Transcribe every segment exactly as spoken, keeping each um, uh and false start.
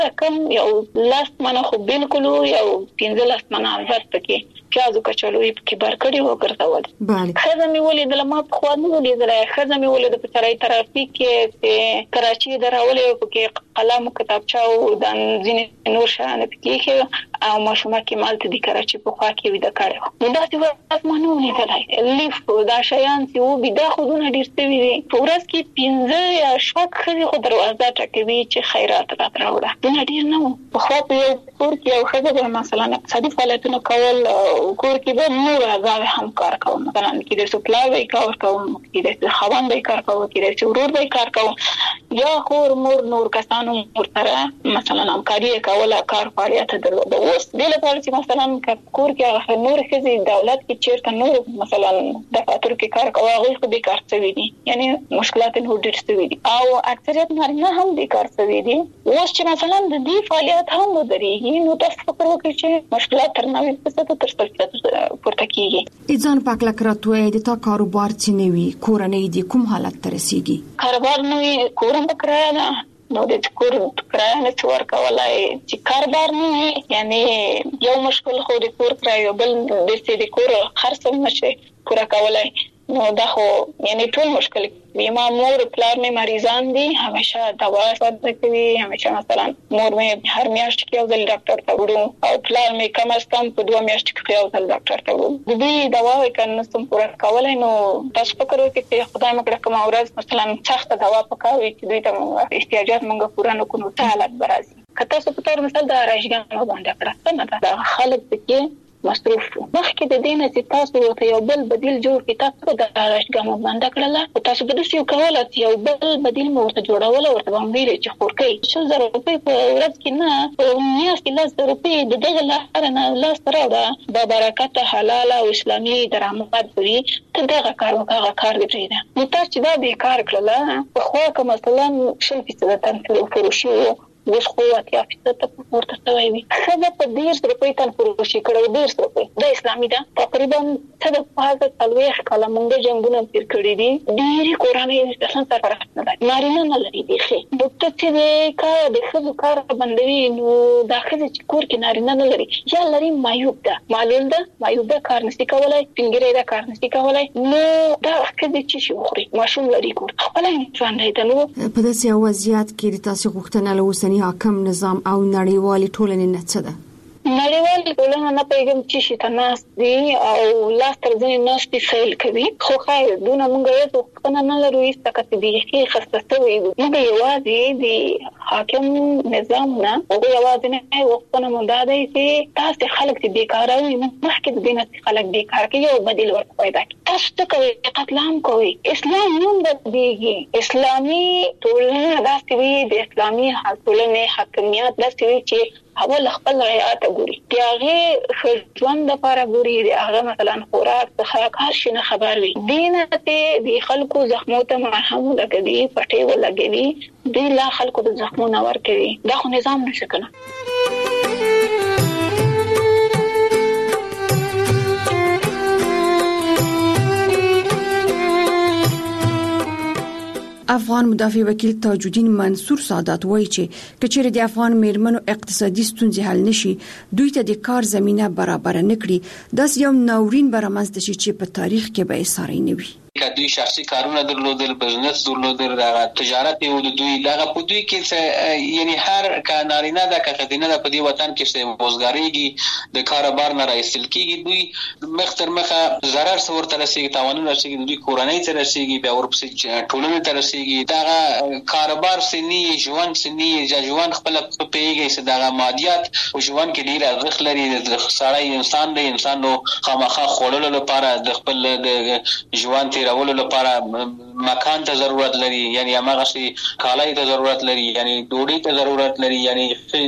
کم یو لاس منه خو بالکل یو پنځه لاس منه البته کې پیازو کچالو کې برکړی وګرځول. خزه مې ولیدل ما په خوا نه ولیدل خزه مې ولیدل په چرای ترافیک کې کراچي دراولې په قلم کتابچه او د ځینې نور شانه پکې او ماشومه کې مالته د کراچي په خوا کې ودا کړو. نو دا څه اسمانو نه کړای لیف دا شیان چې و بيدا خودونه ډیر ستوي دي په ورځ کې پنځه یا شپږ خزي خو دروازه ټکوي چې خیرات راوړه. دا ډیر نه په خوا په کور کې او خزه مثلا اقتصادي فعالیتونه کول کور کې به نور هغه هم کار کوم مثلا کې د سپلای کار کوم کې د خوان به کار کوم کې د ورور به کار کوم یا خور مور نور کسانو ورته مثلا همکاري کوله کار فعالیت درلوده. اوس د لپاره چې مثلا کور کې نور خزي دولت کې چیرته نور مثلا دفاتر کې کار کوي هغه خو به کار کوي دي یعنی مشکلات نه ډېر ستوي دي او اکثریت نارینه هم به کار کوي دي. اوس چې مثلا د دې فعالیت هم ودرېږي نو تاسو فکر وکړئ چې مشکلات تر نوي څه تر څه پورته کیږي. ځان پاک لکراتوي د تا کاروبار چې نوي کورنۍ دي کوم حالت ته رسیږي؟ کاروبار نوي کورم کرایه ده نو د کور کرایه نه څور کولای چې کاروبار نه یعنی یو مشکل خو د کور کرایه بل د سې د کور خرڅ نشي پورا کولای نو دا خو یعنی ټول مشکل بیمه مور پلار مې مریضان دي همیشه دوا ورته کوي همیشه مثلا مور مې هر میاشت کې یو ځل ډاکټر ته وړو او پلار مې کم از کم په دوه میاشت کې یو ځل ډاکټر ته وړو. د دې دوا وکړنه سم پورا کولای نو تاسو فکر وکړئ چې خدای مې کړه کوم ورځ مثلا سخت دوا پکاوي چې دوی ته احتیاجات مونږ پورا نه کوو ته حالت برازي. کته څه په تور مثال د راځګانو باندې کړه څنګه دا خلک پکې مصروف مخکې د دینه چې تاسو ورته یو بل بدیل جوړ کړئ تاسو د راځګانو باندې کړل او تاسو به د یو کوله یو بل بدیل مو ورته جوړول او ورته باندې چې خورکې څو زره روپۍ په ورځ کې نه په میاشت کې لاس روپۍ د دغه لاره نه لاس راوړه د برکت حلال او اسلامي درآمد لري ته دغه کار وکړه کار دی نه نو تاسو چې دا به کار کړل په خو کوم مثلا شل فیصد تنفر فروشي اوس خو اتیا فیصد ته ورته شوی وي څه په ډیر روپۍ تن فروشي کړو ډیر روپۍ د اسلامي دا تقریبا څه د پازه تلويخ کله مونږ جنگونه پیر کړی دي ډیر قرآني اصلا سره نه ده نارینه نه لري دي خې نو ته چې کا د خزو کار بندوي نو د خزو چې کور کې نارینه نه لري یا لري مایوب ده معلول ده مایوب ده کار نشي کولای څنګه دا کار نشي کولای نو دا خزو چې شي وخوري ماشوم لري کور خپل انسان دی نو په داسې وضعیت کې د تاسو غوښتنه له حاکم نظام او نړیوالي ټولنې نه څه ده؟ نړیوالي ټولنه نه پیغام چې شي تناس دي او لاس تر ځین ناس دي فعال کوي خو خیر دونه مونږ یې څنګه نه لرو ایسته کته دي چې خصته وي موږ یوازې دي حاکم نظام نه او یوازې نه وختونه مونږ دا دي چې تاسو خلک دې بیکاره وي مخکې د دینه خلک بیکاره کوي او بدیل ورته پیدا کوي تاسو ته کوي قتل عام کوي اسلام نوم بدیږي اسلامي ټولنه داسې وي د اسلامي ټولنې حاکمیت داسې وي چې اول خپل رعایت ګوري دیغه ژوند لپاره ګوري دیغه مثلا خوراک څخه کار شي نه خبر وي دینه ته دی خلکو زخمو ته مرهم لګوي پټي ولګوي دی لا خلکو د زخمو نه ور کوي دا خو نظام نشي کنه. افغان مدافع وکیل تاج الدین منصور سادات وایي چې کچېر د افغان میرمنو اقتصادي ستونزې حل نشي دوی ته د کار زمينه برابر نه کړي داس یو ناورین برمنځ شي چې په تاریخ کې به ساري نه وي کدی شخصي کارونه درلودل بزنس درلودل دا تجارت یو د دوی دغه په دوی کې یعنی هر کانارینه د کخدینه د په دی وطن کې څه روزګاریږي د کاروبار نه راځل کیږي دوی مختر مخه zarar څور تر رسیدي تاوانونه رسیدي دوی کورنۍ تر رسیدي بیا ورپسې ټولنه تر رسیدي دغه کاروبار سنی ژوند سنی ژوند خپل پیږي چې دغه مادیات او ژوند کې ډیر ارزښت لري د سړی انسان دی انسان نو خامخا خورلو لپاره د خپل د ژوند راولو لپاره مکان ته ضرورت لري یعنی هغه شي کالای ته ضرورت لري یعنی ډوډۍ ته ضرورت لري یعنی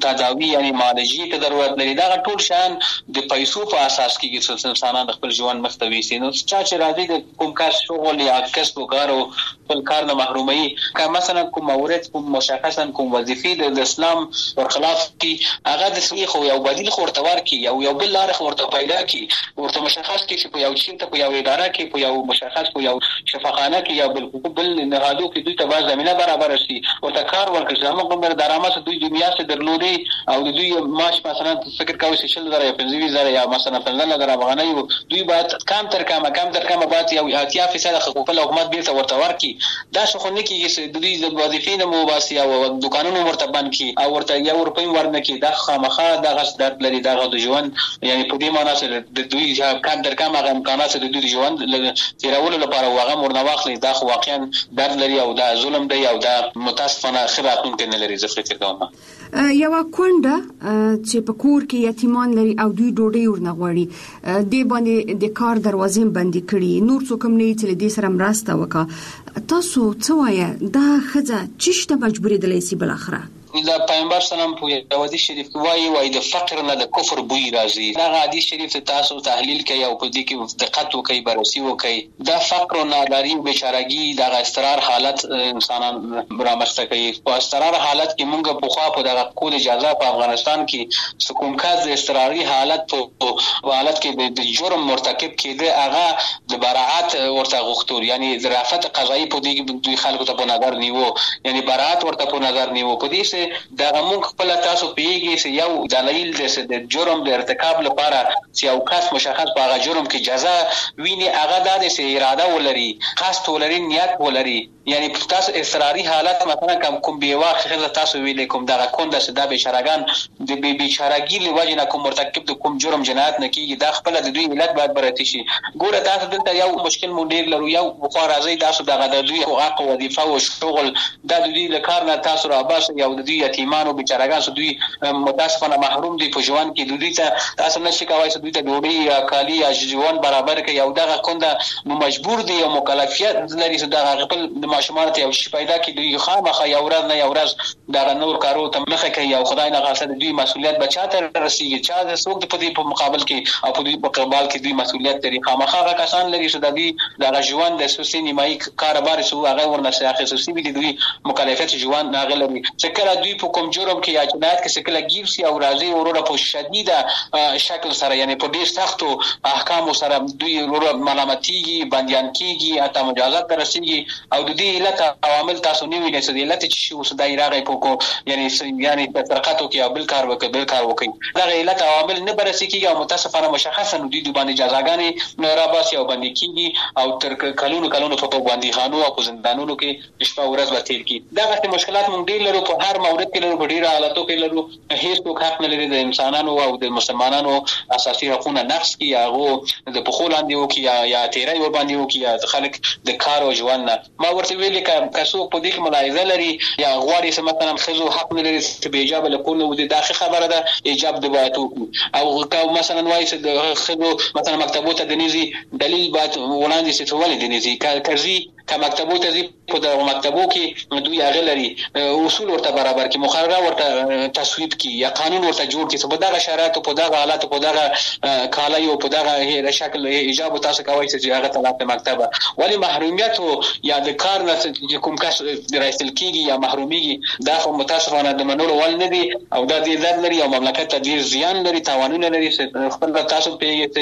تداوی یعنی معالجې ته ضرورت لري. دا ټول شان د پیسو په اساس کې چې انسانان خپل ژوند مختوي سي. نو چا چې راځي د کوم کار شغل یا کسب و کار او خپل کار نه محرومي که مثلا کوم مورد کوم مشخصا کوم وظیفې د اسلام ورخلاف کی هغه د سوي خو یو بدیل خورتوار کی یو یو بل لار خورته پیدا کی ورته مشخص کی چې په یو چین ته په یو اداره کې په یو مشخص په یو شفاخانه کې یا بل بل نهادو کې دوی ته باز زمينه برابر شي او ته کار ورکړي چې موږ عمر درآمد دوی د میاشتې درلودي او د دوی معاش مثلا فکر کوي چې شل زره یا پنځه زره یا مثلا پنځه زره افغانۍ دوی باید کم تر کم کم تر کم باید یو اتیا فیصد حقوق حکومت بیرته ورته ورکړي. دا څه خو نه کیږي چې د دوی د وظیفې نه مو باسي او دکانونو ورته بند کړي او ورته یو روپۍ ورنه کړي. دا خامخا دغه درد لري دغه د ژوند یعنی په دې معنی چې د دوی کم تر کم هغه امکانات د دوی د ژوند تیرولو لپاره هغه مرنه واخلي. دا خو واقعا درد لري او دا ظلم دی او دا متاسفانه خیراتون کې نه لري. زه فکر کوم یو کونډه چې په کور کې یتیمان لري او دوی ډوډۍ ورنغواړي د باندې د کار دروازې بندي کړي نور څوک هم نه چې دې سره مرسته وکړه. تاسو څه وایي دا خزه چشته مجبورې دلې سي بل اخره؟ دا پیغمبر سلام په حدیث شریف کې وایي وایي د فقر نه د کفر بوی راځي. دا حدیث شریف ته تاسو تحلیل کوي او په دې کې دقت وکړئ بررسي وکړئ. دا فقر او ناداری او بیچارهګي دا استقرار حالت انسانان برامسته کوي. په استقرار حالت کې موږ په خوا په دغه کول اجازه په افغانستان کې سکون کاز استقراري حالت په حالت کې د جرم مرتکب کېده هغه د براءت ورته غوښتل یعنی ظرافت قضایي په دې کې دوی خلکو ته په نظر نیو یعنی براءت ورته په نظر نیو. په دې دا موږ خپل تاسو پیږي چې یو دلیل د جرم د ارتکاب لپاره چې یو کس مشخص په هغه جرم کې جزا ویني هغه د دې اراده ولري قصد ولري نیت ولري یعنی تاسو اصراري حالت مثلا کوم کوم بیواخه تاسو ویل کوم دغه کونده چې د بیچارهګان د بیچارهګي لوجه نه کوم مرتکب د کوم جرم جنایت نه کیږي دا خپل د دوی ملت باید برتی شي. ګوره تاسو دلته یو مشکل مونږ ډیر لرو یو خو راځي تاسو دغه د دوی حقوق او وظیفه او شغل د دوی له کار نه تاسو را باس یو د دوی یتیمان او بیچارهګان چې دوی متاسفانه محروم دي په ژوند کې دوی ته تاسو نشي کوي چې دوی ته ډوډۍ یا کالی یا ژوند برابر کوي او دغه کونده مجبور دي او مکلفیت لري چې دغه خپل ماشومان ته یو شي پیدا کړي. دوی خامخا یو ورځ نه یو ورځ دغه نور کارو ته مخه کوي او خدای نه غاصه دوی مسؤلیت بچاته رسیږي. چا د څوک په دې په مقابل کې او په دې په قبال کې دوی مسؤلیت لري. خامخا هغه کسان لري چې د دې دغه ژوند د سوسي نیمایي کاروبار سو هغه ورنسه اخیستي دي دوی مکلفیت ژوند ناغه لري. چې کله دوی په کوم جرم کې یا جنایت کې شکل گیر سي او راځي وروره په شدیده شکل سره یعنی په ډیر سختو احکام سره دوی وروره ملامتيږي بنديان کیږي اته مجازات درسيږي او د دې علت عوامل تاسو نه ویل چې علت چې شو صدای راغی په کو یعنی یعنی په ترقاتو کې او بل کار وکړي بل کار وکړي دا علت عوامل نه برسي کیږي او متاسفانه مشخصا دوی د باندې جزاګانې را باسي او باندې کیږي او تر کلونو کلونو په باندې خانو او زندانونو کې شپه ورځ وتیر کی. دا غته مشکلات مونږ ډیر لرو په هر مورد کې لرو په ډیر حالاتو کې لرو. هیڅ حق نه لري د انسانانو او د مسلمانانو اساسي حقوقونه نقص کی هغه د پخولاندې وو کی یا تیرای ور باندې وو کی یا خلک د کار او ژوند نه ما ورته ویل ک څوک په دې کې ملاحظه لري یا غواړي چې مثلا خزو حق نه لري چې به ایجاب له کول نو د داخله خبره ده ایجاب د باتو او که مثلا وایي چې د خزو مثلا مکتبو ته د نيزي دلیل بات وړاندې چې ولې د نيزي کارځي که مکتبو ته ځي په د مکتبو کې دوی هغه لري اصول ورته برابر کې مقرره ورته تصویب کی یا قانون ورته جوړ کی په دغه شرایط په دغه حالات په دغه کالای او په دغه شکل ایجاب تاسو کوي چې هغه طلب مکتبه ولی محرومیت یا د کار نه کوم کس رئیسل کیږي یا محرومیږي دا خو متاسفانه د منلو ول نه دي او دا د زړه لري او مملکت ته ډیر زیان لري تاوانونه لري خپل تاسو پیږي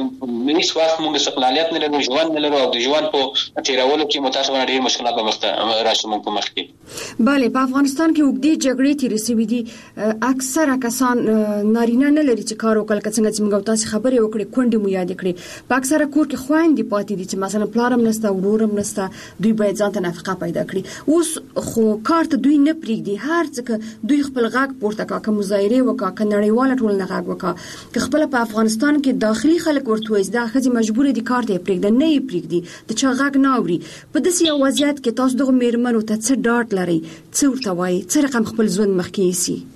ته هیڅ وخت موږ استقلالیت نه لرو ژوند نه لرو او د ژوند په تیرولو کې متاسفانه ډیر مشکلات به مخته راشي موږ په مخ کې. بله په افغانستان کې وګړي جګړې تیرې شوې دي اکثره کسان نارینه نه لري چې کار وکړي څنګه چې موږ تاسو خبرې وکړې کونډې مو یاد کړې په اکثره کور کې خويندې پاتې دي چې مثلا پلارم نسته ورورم نسته دوی باید ځان ته نفقه پیدا کړي اوس خو کار ته دوی نه پریږدي هر څه دوی خپل غاګ پورته کا کوم مظاهره وکا کنړیواله ټول نه غاګ وکا که خپل په افغانستان کې داخلي خلک ورته وایي دا خځې مجبور دي کار ته پریږدي نه یې پریږدي د چا غاګ نه اوري په داسې یو وضعیت کې تاسو دغه میرمنو ته څه ډاټ لري څه ورته وایي څه رقم خپل ژوند مخکې سي؟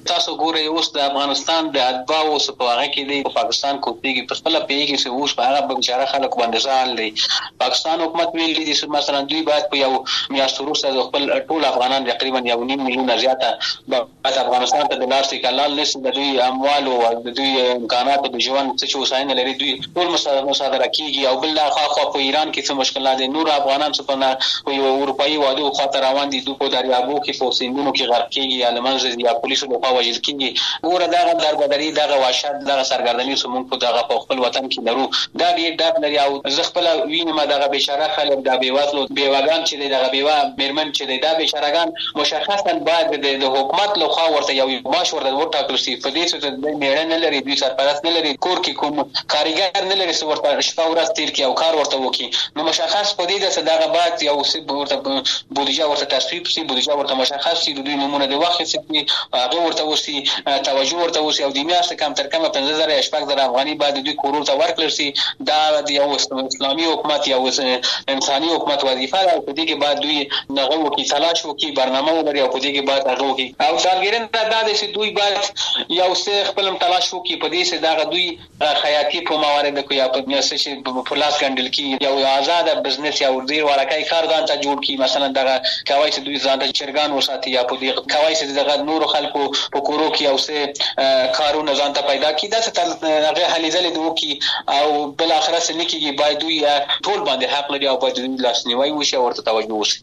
تاسو ګورئ اوس د افغانستان د اتباعو په هغه کې دی پاکستان کوپیږي په خپل پیږي چې اوس په هغه بشاره خلک باندې ځان دی پاکستان حکومت ویلي دي چې مثلا دوی باید په یو میاشت وروسته خپل ټول افغانان تقریبا یو نیم میلیون زیاته د افغانستان ته د لار سیکلال نشي د دوی اموال او د دوی امکانات د ژوند څه وسایل لري دوی ټول مصادره کیږي او بل خو په ایران کې څه مشکلات دي نور افغانان څه په یو اروپאי وادي خاطر روان دي دوی په دریابو کې په سیندونو کې غرق کیږي المنځ یا پولیسو په وجل کیږي ګوره دا دربدري دا واشد دا سرګردنی سمون په دغه په خپل وطن کې لرو دا ډیر ډیر لري او زغپل وینم دغه بشاره خلک دا بیواسلو بیواګان چې دغه بیوا میرمن چې دا بشارهګان مشخصا باید د حکومت له خوا ورته یو ماش ورته ورټاکل شي په دې چې د میړه نه لري دوی سرپرست نه لري کور کې کوم کاریګر نه لري ورته شپه ورځ تیر کې او کار ورته وکي نو مشخص په دې د صداقت باید یو څه ورته بودیجه ورته تصویب شي بودیجه ورته مشخص شي د دوی نمونه د وخت چې هغه ورته وسی توجه ورته وسی او د میاشت کم تر کم پنځه زره شپږ زره افغاني باید دوی کورور ته ورکړل شي دا د یو اسلامي حکومت یا انساني حکومت وظیفه ده په دې کې باید دوی نغو کې تلاش وکي برنامه ولري او په دې کې باید هغه وکي او ځانګړي دا د چې دوی باید یو څه خپل تلاش وکي په دې چې دا دوی خیاطي په موارد کې یا په میاسه چې په لاس ګندل کې یو آزاد بزنس یا ډیر ورکای کارګان ته جوړ کی مثلا دا کوي چې دوی ځان ته چرګان وساتي یا په دې کوي چې دغه نور خلکو په کورو کې او څه کارونه ځان ته پیدا کی دا څه هغه حل ځلې دوی کی او بل اخر سره نکیږي باید دوی ټول باندې حق لري او باید دوی لاسنیوي وشي او ورته توجه وشي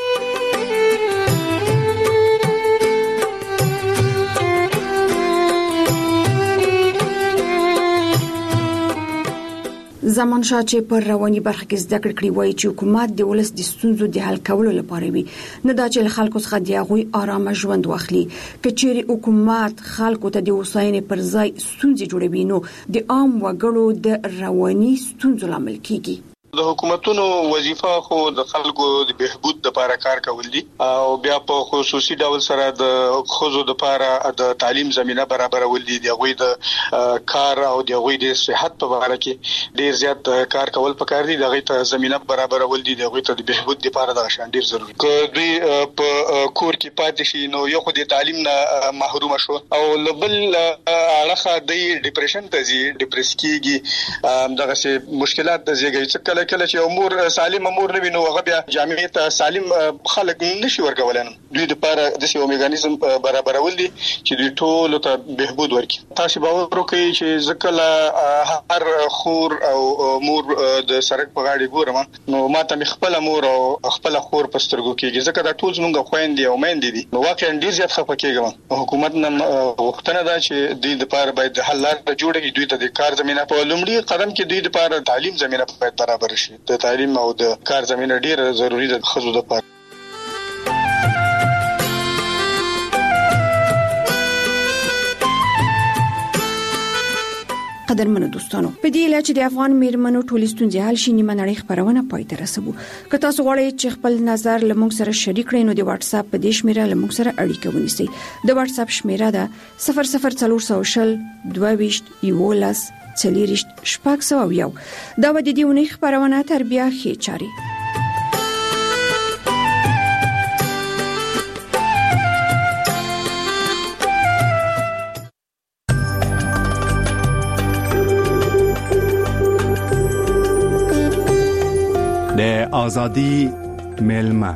زمانشاه چې پر رواني برخه کې زده کړې وایي چې حکومت د ولس د ستونزو د حل کولو لپاره وي نه دا چې خلکو څخه د هغوی آرامه ژوند واخلي کچېرې حکومت خلکو ته د وساینې پر ځای ستونزې جوړوي نو د عام وګړو د رواني ستونزو لامل کیږي د حکومتونو وظیفه خو د خلکو د بهبود لپاره کار کول دي او بیا په خصوصي ډول سره د خوځو لپاره د تعلیم زمينه برابرول دي د غوي د کار او د غوي د صحت په اړه کې ډیر زیات کار کول پکار دي د غوي ته زمينه برابرول دي د غوي ته د بهبود لپاره د شان ډیر ضروري که دوی په کور کې پاتې شي نو یو خو د تعلیم نه محروم شو او لبل اړه د ډیپریشن ته زی ډیپریس کیږي دغه سه مشکلات د زیږي څخه کله چې امور سالم امور نه وینو هغه بیا جامعه ته سالم خلک نشي ورکولای دوی د لپاره د یو میکانیزم برابرول دي چې دوی ټول ته بهبود ورکړي تاسو باور وکړئ چې ځکه هر خور او مور د سرک په غاړه ګورم نو ماته مخبل مور او خپل خور پسترګو کېږي ځکه دا ټول زموږ خويندې او میندې دي نو واقعا ډیر زیات خپه کېږم حکومت نن وختونه دا چې دوی د لپاره باید حل لار جوړ کړي دوی ته د کار زمينه په لومړي قدم کې دوی د لپاره تعلیم زمينه باید برابر د تعلیم او د کار زمينه ډیره ضروری ده خزو د پاره قدرمنو دوستانو په دې لاره چې د افغان میرمنو ټولې ستونزې حل شي نیمه نړۍ خبرونه پای ته رسوو که تاسو غواړئ چې خپل نظر لمونږ سره شریک کړئ نو د واتس اپ په دې شمیره لمونږ سره اړیکه ونیسئ د واتس اپ شمیره ده صفر صفر څلور سوه شل دوه ویشت یولس څلریشت شپږ سوه یو دا و د دې ونې خبرونه تر بیا ښې چاري د ازادي ملما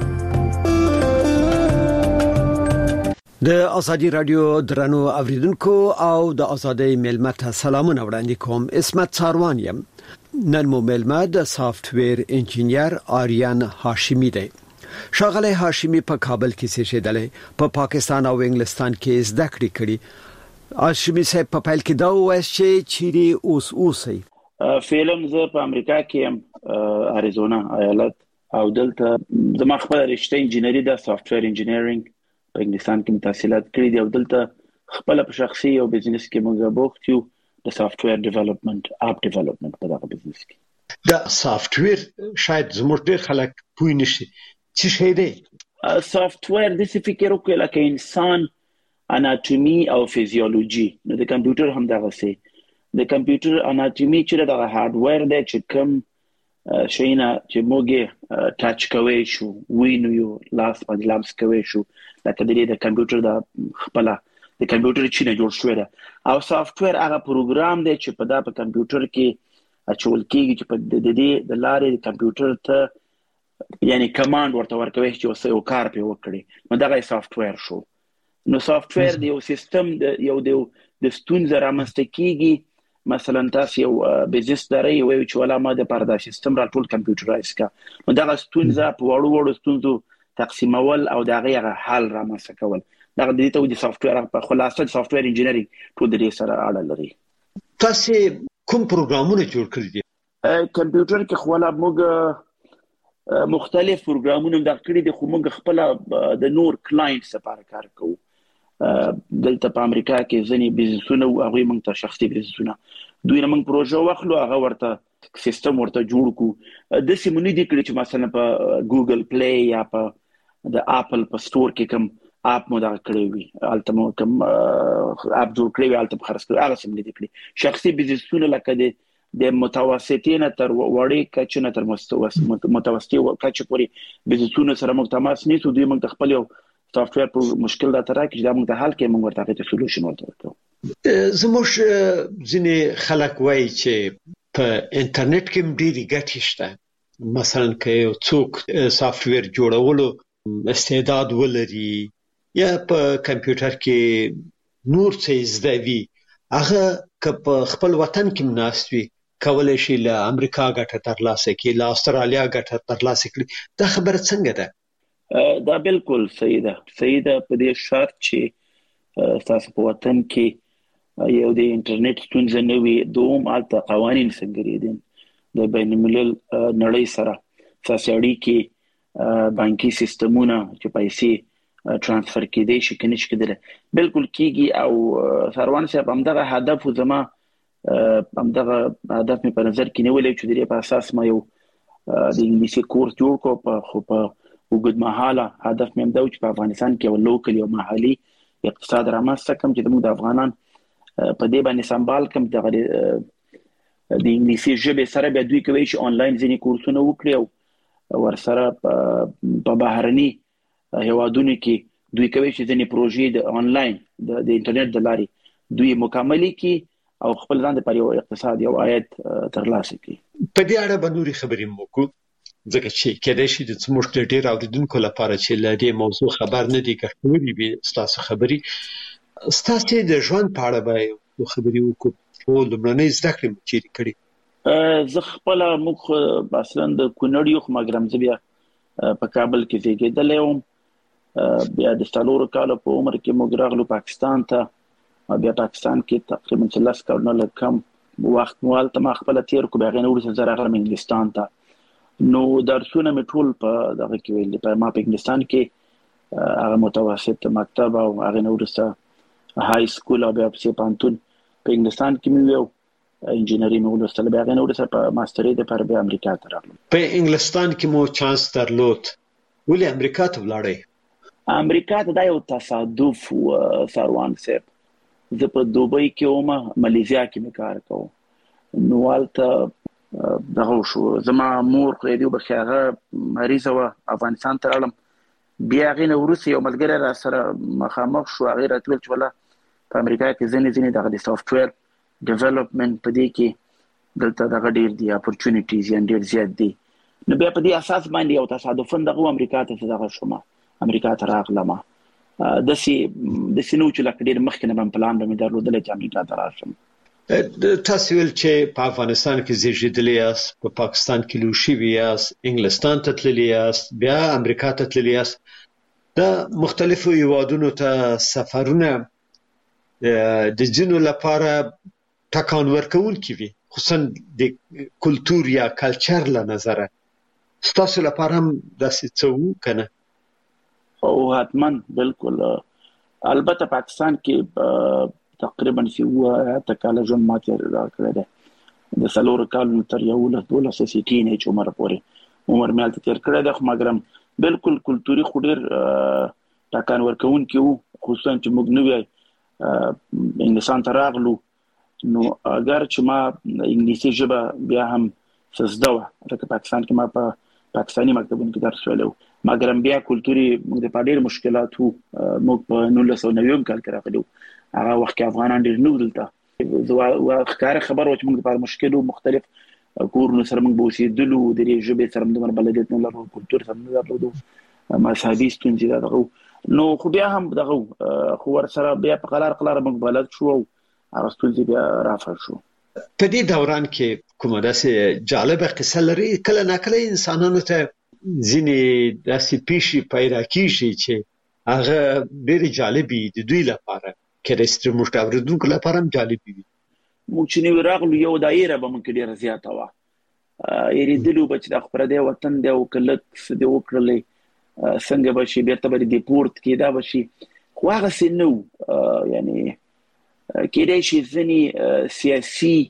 د ازادي رادیو درنو اوریدونکو او د ازادي ملما ته سلامونه وړاندې کوم اسمت څاروان یم نن مو ملما د سافټویر انجینیر آریان هاشمی دی شاغله هاشمی په کابل کې سېشدلې په پا پاکستان او انګلستان کې زده کړې کړې هاشمی صاحب په پایل کې دا وایي چې چیرې اوس اوسې فعلاً زه په امریکا کې ام اریزونا ایالت او دلته زما خپل رشته انجینری د سافټویر انجینیرینګ په انګلستان کې تحصیلات کړې دي او دلته خپل په شخصي او بزنس کې موږ بوخت یو د سافټویر ډیولپمنٹ اپ ډیولپمنٹ په دغه بزنس کې د سافټویر شاید زموږ ډېر خلک پوه نشي څه شی دی سافټویر د څه فکر وکړي لکه انسان اناتومي او فزیولوژي نو د کمپیوټر هم دغه سي د کمپیوټر اناتومي چې د هارډویر د چې کوم شینا چې موږ ټاچ کوي شو وینو یو لاس باندې لامس کوي شو لکه د دې د کمپیوټر د خپل د کمپیوټر چینه جوړ شوی دی او سافټویر هغه پروګرام دی چې په دا په کمپیوټر کې اچول کېږي چې په د دې د لارې کمپیوټر ته یعنی کمانډ ورته ورکوي چې یو کار په وکړي نو دا سافټویر شو نو سافټویر دی یو سیستم د یو د ستونزې رامنځته کېږي مثلا تاسو یو بزنس لرئ وایي چې ولا ما د پردا سیستم را ټول کمپیوټرایز کا نو دا ستونزه په وړو وړو ستونزو تقسیمول او دا غیر حل رامنځته کول دا د دې ته د سافټویر په خلاصه سافټویر انجینرینګ ټول د دې سره اړه لري تاسو کوم پروګرامونه جوړ کړی دي کمپیوټر کې خو لا موږ مختلف پروګرامونه د کړی دي خو موږ خپل د نور کلاینټس لپاره کار کوو دلته په امریکا کې ځنی بزنسونه او هغه موږ ته شخصي بزنسونه دوی نه موږ پروژه واخلو هغه ورته سیستم ورته جوړ کو د سیمونی دي کړي چې مثلا په ګوګل پلی یا په د اپل په سٹور کې کوم اپ مو دا کړی وي الته مو کوم اپ جوړ کړی وي الته خرڅ کړی هغه سیمونی دي کړي شخصي بزنسونه لکه د د متوسطین تر وړي کچنه تر متوسطي کچ پورې بزنسونه سره موږ تماس نیسو دوی موږ خپل یو سافټویر پر مشکل دا تر کې دا موږ ته حل کې موږ ورته ته سولوشن ورته ورکړو زموږ ځینې خلک وایي چې په انټرنیټ کې ډېری ګټې شته مثلا که یو څوک سافټویر جوړولو استعداد ولري یا په کمپیوټر کې نور څه زده وي هغه که په خپل وطن کې ناست وي کولای شي له امریکا ګټه ترلاسه کړي له استرالیا ګټه ترلاسه کړي دا خبره څنګه ده دا بالکل صحیح ده صحیح ده په دې شرط چې تاسو په وطن کې یو د انټرنیټ ستونزه نه وي دوم البته قوانين څنګه دي د بین الملل نړۍ سره تاسو اړیکې بانکي سیستمونه چې پیسې ترانسفر کېدي شي کنيش کېدل بالکل کیږي او سروان صاحب همدغه هدف زما همدغه هدف مې په نظر کې نیولې چې د دې په اساس ما یو د انګلیسي کورس جوړ کو په خو په وګد مهاله هدف مې دا و چې په افغانستان کې یو لوکل یو محلي اقتصاد رامنځته کوم چې موږ د افغانان په دې باندې سمبال کوم د د انګلیسي ژبې سره به دوی کوي چې انلاین ځینې کورسونه وکړي او ورسره په بهرني هیوادونو کې دوی کوي چې ځینې پروژې د انلاین د انټرنیټ د لارې دوی مکملي کې او خپل ځان د پر یو اقتصاد یو عاید ترلاسه کړي په دې اړه به نوري خبرې موکو ځکه چې کېدای شي د څموږ ډېر اوریدونکو لپاره چې له دې موضوع خبر نه دي ګټوري به تاسو خبري ستاسو د ژوند په اړه به خبري وکړو او لمړنۍ زده کړې مو چیرې کړې زه خپل مخ اصلا د کونړ یو مګرم زبیا په کابل کې زیږیدل یم بیا د څلورو کالو په عمر کې موږ راغلو پاکستان ته بیا پاکستان کې تقریبا څلور کلونه لکم وخت مو الته ما خپل تیر کو بیا غنور سره راغلم انګلستان ته نو درسونه مې ټول په دغه کې ویل په ما په انګلستان کې هغه متوسط مکتب او هغه نورسته های سکول او بیا په پانتون په انګلستان کې مې یو انجینری مې ولوستل بیا هغه نورسته په ماستري د پر بیا امریکا ته راغلم په انګلستان کې مو چانس درلود ولې امریکا ته ولاړې امریکا ته دا یو تصادف و سروان صاحب زه په دوبۍ کې ومه ماليزیا کې مې کار کوم نو والته دغه شو زما مور خو دې وبخیاغه مریض و افغانستان ته راغلم بیا غینه ورسې یو ملګری را سره مخامخ شو غیر اتول چې ولا په امریکا کې ځینې ځینې دغه سافټویر ډیولپمنٹ په دې کې دلته دغه ډیر دي اپورچونټیز یې ډیر زیات دي نو بیا په دې اساس باندې یو تصادفاً دغه امریکا ته دغه شوم امریکا ته راغلم د سي د سينو چې لکه ډیر مخکنه بم پلان به مې درلودل چې امریکا ته راشم تاسو ول چې په افغانستان کې زیږیدلی یاست په پاکستان کې لوی شوی یاست انګلستان ته تللی یاست بیا امریکا ته تللی یاست دا مختلفو هیوادونو ته سفرونه د جنو لپاره ټکان ورکول کیږي خصوصا د کلچر یا کلچر له نظره تاسو لپاره هم داسې څه کنه او حتما بالکل البته پاکستان کې تقریبا سی هو تکاله جون ماتیر راکړه ده د سلور کال تر یو له دوله سیټین چې عمر پورې عمر مې الته تیر کړه ده مګرم بالکل کلتوري خډیر ټاکان ورکون کیو خصوصا چې موږ نو انګلستان ته راغلو نو اگر چې ما انګلیسي ژبه بیا هم سزده و لکه پاکستان کې ما په پاکستاني مکتبونو کې درس ویلو مګر بیا کلتوري موږ د پاره مشکلات وو موږ په نولس سوه نوي کال کې راغلو هغه وخت افغانان ډېر نو دلته زه ښکار خبر و چې موږ لپاره مشکل مختلف کورونو سره موږ بوسیدلو د دې ژبې سره موږ بلدیت نه لرو کلتور سره نه لرو مذهبي ستونزې دغه نو خو بیا هم دغه خو ور سره بیا په قلار قلار موږ بلد شو هغه ستونزې بیا رافع شو په دې دوران کې کومه داسې جالبه قصه لري کله ناکله انسانانو ته ځینې داسې پیښې پیدا کیږي چې هغه ډېرې جالبې د دوی لپاره کله چې موږ اوریدونکو لپاره هم جالبې وي موږ چې نو راغلو یو دایره به موږ ډېره زیاته وه یریدلو به چې د خپل دی وطن دی او کله څه دی وکړلی څنګه به شي بیرته به دیپورت کېدا به شي خو هغسې نه و یعنې کېدای شي ځینې سیاسي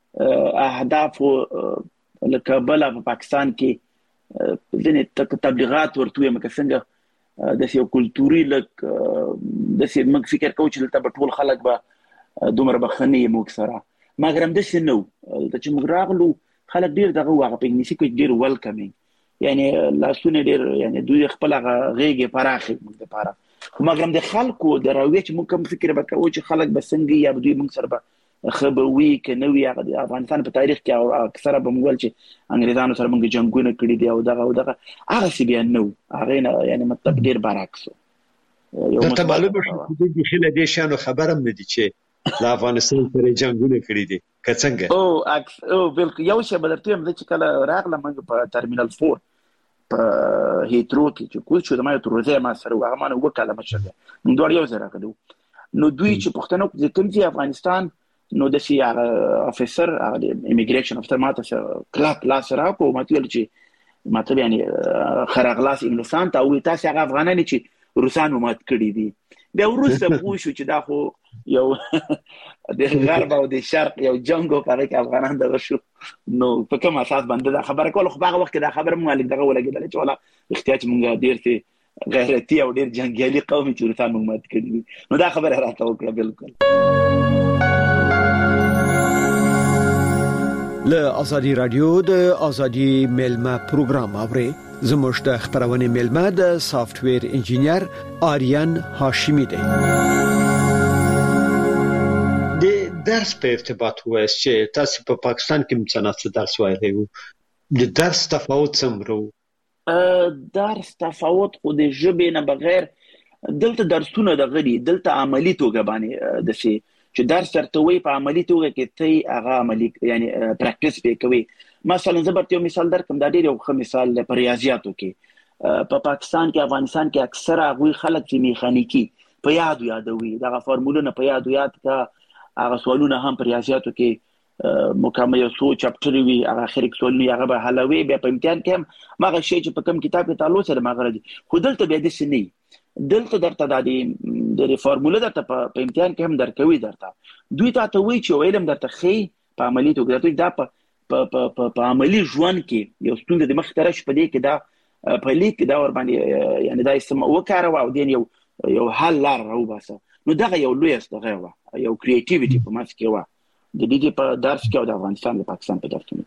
اهدافو لکه بله په پاکستان کې ځینې تبلیغات ورته ویم که څنګه داسې یو کلتوري لږ داسې موږ فکر کوو چې دلته به ټول خلک به دومره بخښنې یې موږ سره مګر همداسې نه و دلته چې موږ راغلو خلک ډېر دغه و هغه په انګلیسي کې ډېر ویلکمینګ یعنې لاسونه ډېر یعنې دوی خپل هغه غېږې پراخې موږ دپاره خو مګر هم د خلکو د راویې چې موږ کوم فکر به کوو چې خلک به څنګه یا به دوی موږ سره به ښه به وي که نه وي هغه د افغانستان په تاریخ کې او اکثره به موږ ویل چې انګریزانو سره موږ جنګونه کړي دي او دغه او دغه هغسې بیا نه و هغې نه یعنې مطلب ډېر برعکس و درته معلومه شو چې دوی بیخي له دې شیانو خبر هم نه دي چې له افغانستان سره جنګونه کړي دي که څنګه او اکس او بلکې یو شی به درته وایم زه چې کله راغلم موږ په ترمینل فور په هیترو کې چې کوز شو د ما یو تروزی ما سره و هغه ما نه اووه کاله مشر دی موږ دواړه یو ځای راغلو نو دوی چې پوښتنه وکړه چې کوم ځای افغانستان نو داسې هغه افیسر هغه د امیګریشن افسر ما ته کلک لاس راکړو ما ته ویل چې مطلب یعنې ښه راغلاست انګلستان ته او وایي تاسې هغه افغانان چې روسانو مات کړي دي بیا وروسته پوه شو چې دا خو یو د غرب او د شرق یو جنګ و په هغې کې افغانان دغه شو نو په کوم اساس باندې دا خبره کوله خو په هغه وخت کې دا خبره مونږ هلک دغه ولګېدله چې والا رښتیا چې مونږ ډېر څه غیرتي او ډېر جنګیالي قوم چې روسان مونږ مات کړي دي نو دا خبره راته وکړه بالکل له ازادي رادیو د ازادي میلمه پروګرام اوري زموږ د خبرونه میلمه د سافټویر انجینیر آریان هاشمی دی د درس په ارتباط وایي چې تاسو په پاکستان کې مڅناڅ درس وایي وو د درس تفاوت څومره درس تفاوت خو د ژبې نه بغیر دلته درسونه د غړي دلته عملی توګه باندې د شي چې درس درته وایي په عملی توګه کې ته هغه عملی یعنی پریکټیس پې کوي مثلا زه برته یو مثال درکم دا ډېر یو ښه مثال دی په ریاضیاتو کې په پاکستان کې افغانستان کې اکثره هغوی خلک چې میخانیکي په یادو یادوي دغه فارمولونه په یادو یاد کا هغه سوالونه هم په ریاضیاتو کې مکمل یو څو چپټر وي هغه اخر کې سوالونه هغه به حلوي بیا په امتحان کې هم هغه شی چې په کوم کتاب کې تعلق سره مغره دي خو دلته بیا داسې نه دلته درته د دې فارموله درته په امتحان کې هم درکوي درته دوی ته ته وایي چې علم درته ښیي په عملي توګه درته دا په په په عملي ژوند کې یو ستونزه د مخې ته راشي په دې کې دا په لیک کې دا ور باندې یعنې دا استم وکاروه او دین یو یو حل لار راوباسه نو دغه یو لوی دغه وه یو کریټیویټي په منځ کې وه د دې په درس کې او د افغانستان د پاکستان په درسونو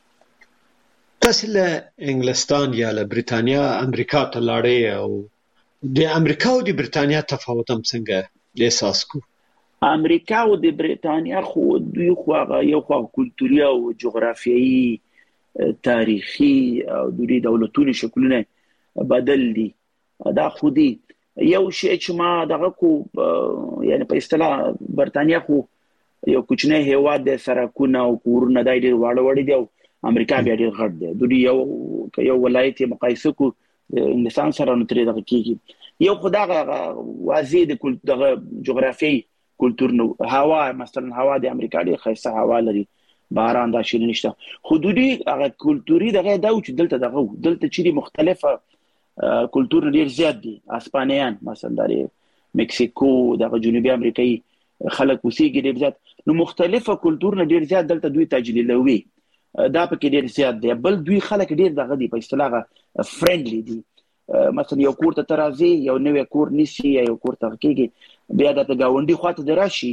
کې تاسو له انګلستان یا له بریتانیا امریکا ته لاړې او د امریکا او د بریتانیا تفاوت هم څنګه احساس کو امریکا او د بریتانیا خو دوی خو هغه یو خو کلتوري او جغرافیایي تاریخي او دوی دولتونو شکلونه بدل دي دا خو دي یو شی چې ما دغه کو یعنی په اصطلاح بریتانیا خو یو کوچنی هیواد دی سرکونه او کورونه دای ډېر واړه وړي دي او امریکا بیا ډېر غټ دی دوی یو یو ولایت مقایسه کو انګلستان سره نو ترې دغه کېږي یو خو دغه واضح د دغه جغرافیایي کلتور نو هوا مثلا هوا د امریکا ډېر ښایسته هوا لري باران دا شي نشته خو دوی هغه کلتوري دغه دا چې دلته دغه دلته چې مختلفه کلتور ډېر زیات دي اسپانیان مثلا د مکسیکو دغه جنوبي امریکایي خلک اوسېږي ډېر زیات نو مختلفه کلتور نه ډېر زیات دلته دوی تجلیلوي دا پکې ډېر زیات دی بل دوی خلک ډېر دغه دي په اصطلاح فرندلی دي مثلا یو کور ته راځي یو نوی کور نیسي یا یو کور ته کېږي بیا د ګاونډي خواته دراشي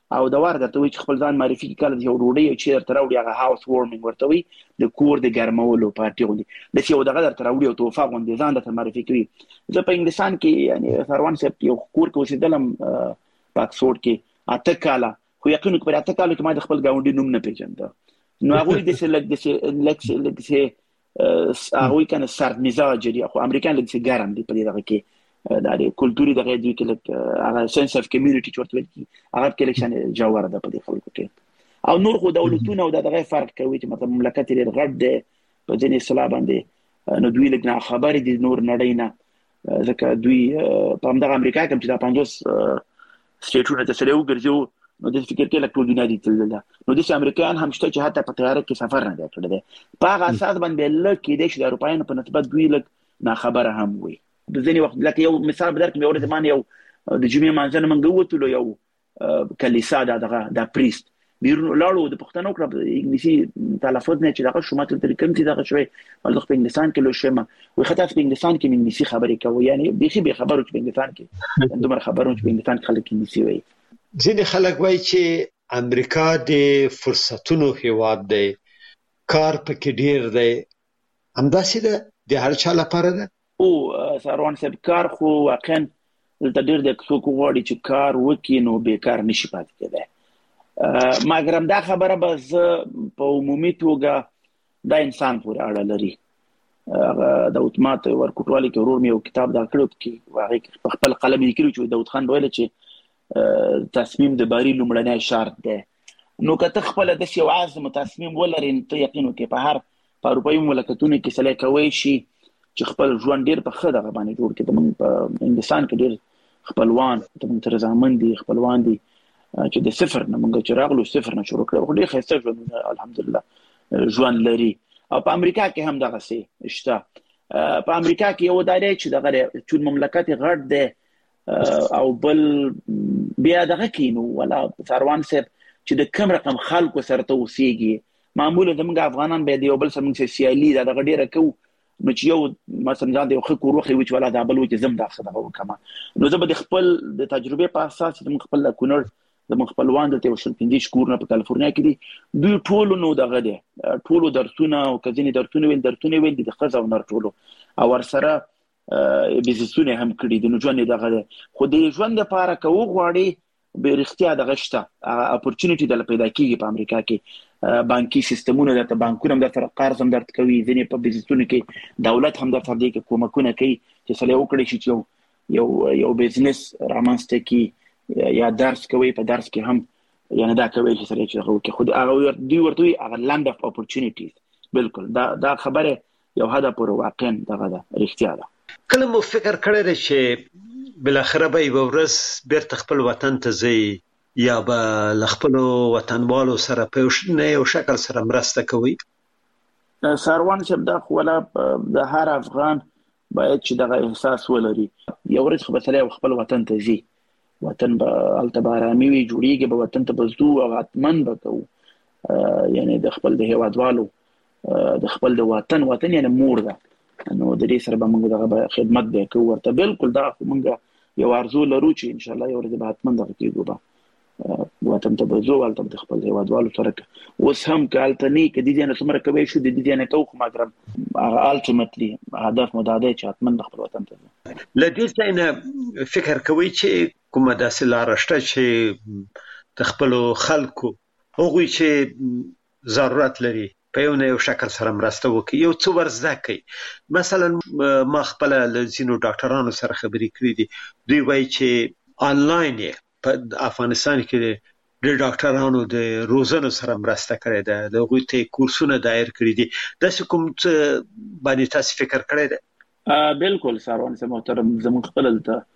او د واره درته وي چې خپل ځان معرفي کړي یو ډوډۍ چې درته راوړي هغه هاوس وارمینګ ورته وي د کور د ګرمولو پارټي ولې د یو دغه درته راوړي او توفه غونډې ځان درته معرفي کړي. زه په انګلستان کې یعنی سروان صاحب یو کور کې اوسېدلم په اکسفورډ کې اته کاله، خو یقینا په اته کالو کې ما د خپل ګاونډي نوم نه پیژنده. نو هغه د څه لګ د څه لګ د څه هغه کنه سر مزاج دی، خو امریکایان د څه ګرم دی په دې دغه کې د کلتوري دغه دوی کې لکه هغه سنس اف کمیونټي چورت ویل کی هغه کې لکشن جوړه ده په دې خلکو کې. او نور خو دولتونه او دغه فرق کوي چې مثلا مملکت لري غټ ده په ځینې اصطلاح باندې نو دوی لګ نه خبرې دي نور نړۍ نه، ځکه دوی په همدغه امریکا کې چې دا پنځوس سټیټونه ته سره وګرځي نو د فکر کې لکه دنیا دي تل ده. نو د امریکایان هم شته چې حتی په طیاره کې سفر نه کړی دی، په هغه اساس باندې لکه د شي د اروپایانو په نسبت دوی لګ نه خبره هم وي. د ځینې وخت لکه یو مثال به درکړم، یو ورځ باندې یو د جمعې مانځنه موږ ووتلو یو کلیسا دغه د پریست بیرون لاړو د پښتنو کړه انګلیسي تلفظ نه چې دغه شومات تل کوم چې دغه شوي ولغه په انګلستان کې لو شمه وي خاطر په انګلستان کې انګلیسي خبرې کوي، یعنی بيخي به خبرو چې په انګلستان کې دومره خبرو چې په انګلستان کې خلک انګلیسي وایي. ځینې خلک وایي چې امریکا د فرصتونو هیواد دی، کار پکې ډیر دی، همداسې ده د هر چا لپاره ده. او سروان صاحب کار خو واقعا دلته ډیر د څوک غواړي چې کار وکړي نو بیکار نشي پاتې کېدای. مګرم دا خبره به په عمومي توګه دا انسان پورې اړه لري. د اوتمات ورکوټوالي کې ورور مې یو کتاب دا کړو کې واقعي په خپل قلم لیکلو چې داود خان ویل چې تصمیم د باری لومړنی شرط دی. نو که ته خپل د یو عزم تصمیم ولرې ته یقین وکړې په هر په اروپایي مملکتونو کې سلی کوی شي چې خپل ژوند ډیر په خده باندې جوړ کړي. موږ په انګلستان کې ډیر خپلوان ته موږ تر زمان دي خپلوان دي چې د صفر نه موږ چې راغلو صفر نه شروع کړو، ډیر ښه ژوند الحمدلله ژوند لري. او په امریکا کې هم دغه څه شته. په امریکا کې یو دایره چې دغه چې مملکت غټ دی او بل بیا دغه کینو ولا سروان صاحب چې د کم رقم خلکو سره ته اوسېږي معمولا زموږ افغانان به دی یو بل سره موږ سیالي دغه ډیره کوو نو چې یو مثلا ځان د یو خې کور وخی چې ولا دا بل و چې زم دا څه دا وکما نو زه به د خپل د تجربه په اساس د خپل کونر د خپلوان د یو شل پنځه کورونه په کالیفورنیا کې دي دوی ټول نو دغه دي ټول درسونه او کزینی درسونه ویل درسونه ویل د خزه او نر ټولو او ورسره بيزنسونه هم کړی د نو ژوند دغه ده. خو د ژوند لپاره کو غواړي به اړتیا دغه شته اپورتونټی د پیدا کیږي په امریکا کې بانکي سیستمونه د بانکونو د تر قرض هم درته کوي ځینې په بيزنسونو کې دولت هم درته دی کې کومکونه کوي چې سړی وکړي شي چې یو یو بزنس رامنځته کی یا درس کوي په درس کې هم یعنی دا کوي چې سړی چې هغه خود هغه دی ورته هغه لاند اف اپورتونټیز بالکل دا دا خبره یو هدا پر واقعا دغه ده اړتیا ده. کله مو فکر کړی چې بل اخره به یو ورځ بیرته خپل وطن ته ځي یا به خپل وطنوالو سره په یو شکل سره مرسته کوي؟ سروان چې دا خوله د هر افغان باید چې دغه احساس ولري یو ورځ خو به خپل وطن ته ځي وطن به التبارامي وي جوړیږي به وطن ته بزدو او اتمن بکو یعنی د خپل د هیوادوالو د خپل د وطن وطن یعنی مور ده نو د دې سره به موږ دغه خدمت به کوو ورته بالکل دا موږ یو ارزو لرو چې ان شاء الله یو ورځ به اتمن دغه کېږو به وطن ته بزو ولته د خپل هیوادوالو سره اوس هم کالتنی کې د دې نه څومره کوي شو د دې نه کوو ما ګرم الټیمیټلی هدف مو دا دی چې اتمن د خپل وطن ته لدې څنګه فکر کوي چې کومه داسې لار شته چې د خپل خلکو هغوی چې ضرورت لري په یو نه یو شکل سره مرسته وکړي یو څو ورزده کوي. مثلا ما خپل لزینو ډاکټرانو سره خبرې کړې دي دوی وایي چې انلاین په افغانستان کې د ډاکټرانو د روزنه سره مرسته کړې ده د هغوی ته کورسونه دایر کړی دي داسې کوم څه باندې تاسو فکر کړی دی؟ بالکل سروان صاحب محترم زموږ خپل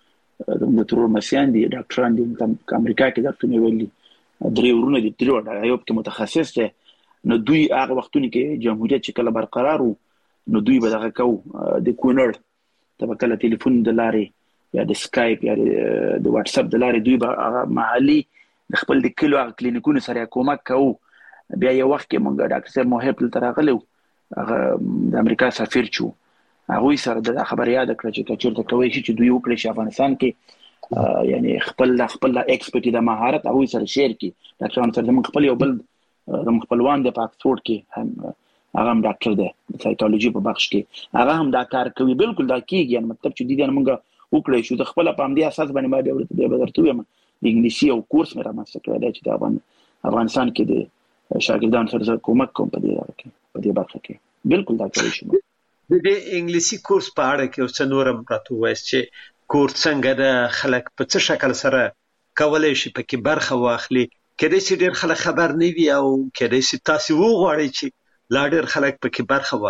د موټرو مسیان دي ډاکټران دي په امریکا کې درته ویلي درې ورونه دي درې وړه یو کې متخصص دی نو دوی هغه وختونه کې جمهوریت چې کله برقرار وو نو دوی به دغه کو د کونر ته کله ټلیفون د لارې یا د سکایپ یا د واتس اپ د لارې دوی به محلي د خپل د کلو کلینیکونو سره کومک کوو. بیا یو وخت کې موږ ډاکټر صاحب محب تل راغلو هغه د امریکا سفیر چو هغه سره د خبري یاد کړ چې چیرته کوي چې دوی وکړي چې افغانستان کې یعنی خپل خپل ایکسپرټي د مهارت او سره شیر کی ډاکټرانو سره موږ خپل یو بل د خپلوان د پاکسفورد کې هم هغه هم ډاکټر دی سایکولوژي په بخش کې هغه هم دا کار کوي بالکل دا کیږي یعنی مطلب چې د دې موږ وکړې شو د خپل په همدې اساس باندې ما به ورته به درته وایم د انګلیسي او کورس مې رامنځته کړی دی چې د افغانستان کې د شاګردانو سره کومک کوم په دې کې په دې برخه کې بالکل دا کوي شو د انګلیسي کورس په اړه کې اوس نورم راته وایي چې کورس څنګه د خلک په څه شکل سره کولای شي پکې برخه واخلي کله چې ډېر خلک خبر نه وي او کله چې تاسو وغواړئ چې لا ډېر خلک پکې برخه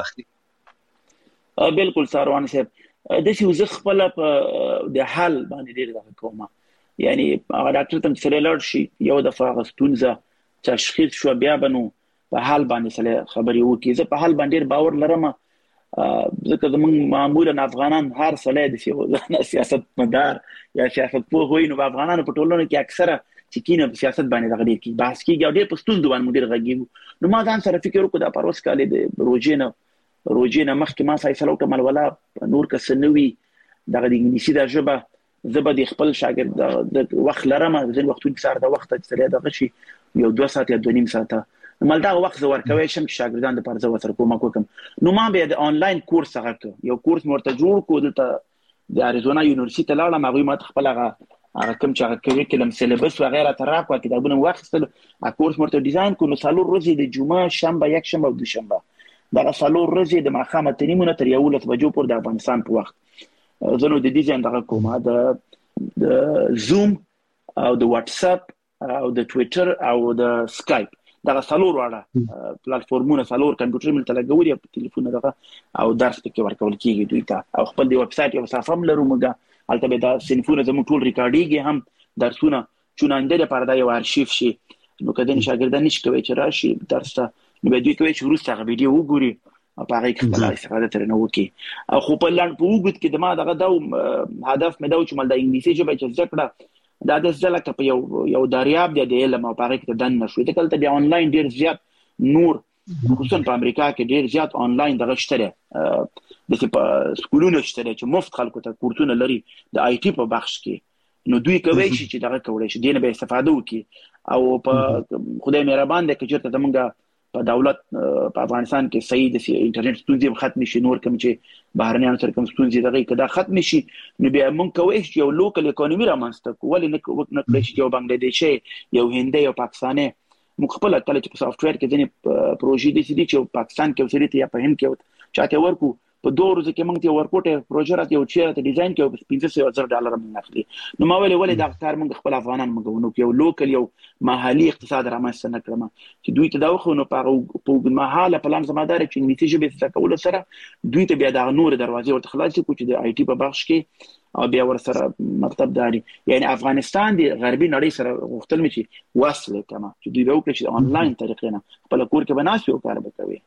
واخلي بالکل ساروان صاحب د څه وزخ خپل په د حل باندې ډېر دغه کومه یعنی هغه ډاکټر ته سره لاړ شي یو دفعه غستونزه تشخیص شو بیا بنو په حل باندې سره خبري وکي زه په حل باندې باور لرم ځکه زمونږ معمولا افغانان هر سړی د سیاست مدار یا سیاست پوه وي نو افغانانو په ټولنه کې اکثره چې کینه په سیاست باندې دغه ډیر کی بحث کیږي او ډیر پښتون دوان مدیر غږیږي نو ما ځان سره فکر وکړ د پروس کال د روجینه روجینه مخکې ما فیصله وکړه مل ولا نور کس نوې دغه د انګلیسي د ژبه زبد خپل شاګرد د وخت لرم ځین وختونه سره د وخت چې دغه شي یو دوه ساعت یا دوه نیم ساعت مال دا وخت زور کوي شم چې شاګردان د پرځه وتر کومه کوم نو ما به د انلاین کورس هغه یو کورس مرته جوړ کو دلته د اریزونا یونیورسيټي لاړم هغه ما خپل هغه هغه کوم چې هغه کریکولم سلیبس و غیره تر راکو کتابونه واخیستل ا کورس مرته ډیزاین کو نو سالو ورځې د جمعه شنبه یک شنبه او دوشنبه دا سالو ورځې د ماخامه تنیمونه تر یو لس بجو پر د افغانستان په وخت زنو د ډیزاین دغه کومه د د زوم او د واتس اپ او د ټوئیټر او د سکایپ دا سالور واړه پلیټفارمونه سالور کمپیوټر مل تلګوري په ټلیفون دغه او درس کې ورکول کیږي دوی ته او خپل دی ویب سټ یو صفحه لرو موږ البته به دا سنفونه زموږ ټول ریکارډیږي هم درسونه چونانده لپاره دا یو ارشیف شي نو کله چې شاګردان نشي کوي چې راشي درس ته نو به دوی کوي چې وروسته هغه ویډیو وګوري او په هغه کې خپل استفاده ترې نه وکړي او خو په لاند په وګت کې د ما دغه دا هدف مې دا چې مل د انګلیسي ژبه چې زده کړه دا د ځله کې یو یو دریاب دی د علم او په هغه کې دن نشو د کله بیا انلاین ډیر زیات نور خصوصا په امریکا کې ډیر زیات انلاین دغه شته د سکولونو شته چې مفت خلکو ته کورسونه لري د آی ټي په بخش کې نو دوی کوي چې دغه کولای شي دینه به استفاده وکړي او په خدای مهربان دی چې چیرته زمونږ په دولت په افغانستان کې صحیح د انټرنیټ ستونزې ختم شي نور کوم چې بهرنیانو سره کوم ستونزې دغه کدا ختم شي نو بیا مونږ کوی چې یو لوکل اکانومي رامنځته کوو ولې نه کړی چې یو بنگلاديشي یو هندي یو پاکستاني مونږ خپل کله چې په سافټویر کې ځینې پروژې دي چې پاکستان کې وسري یا په هند کې چاته ورکو په دوه ورځې کې موږ ته ورکوټه پروژه راته یو چیرته ډیزاین کې پنځه سوه زره ډالر موږ اخلي نو ما ویلې ولې دا کار موږ خپل افغانان موږ ونو کې یو لوکل یو محلي اقتصاد رامنځته نه کړم چې دوی ته دا خو نو په په محاله پلان سمادار چې انګلیسي ژبه څه کول سره دوی ته بیا د نور دروازې ورته خلاصي کو چې د آی ټي په بخش کې او بیا ور سره مطلب داري یعنی افغانستان د غربي نړۍ سره غوښتل مې چې وصل کما چې دوی وکړي چې انلاین طریقې نه خپل کور کې بناسي او کار وکوي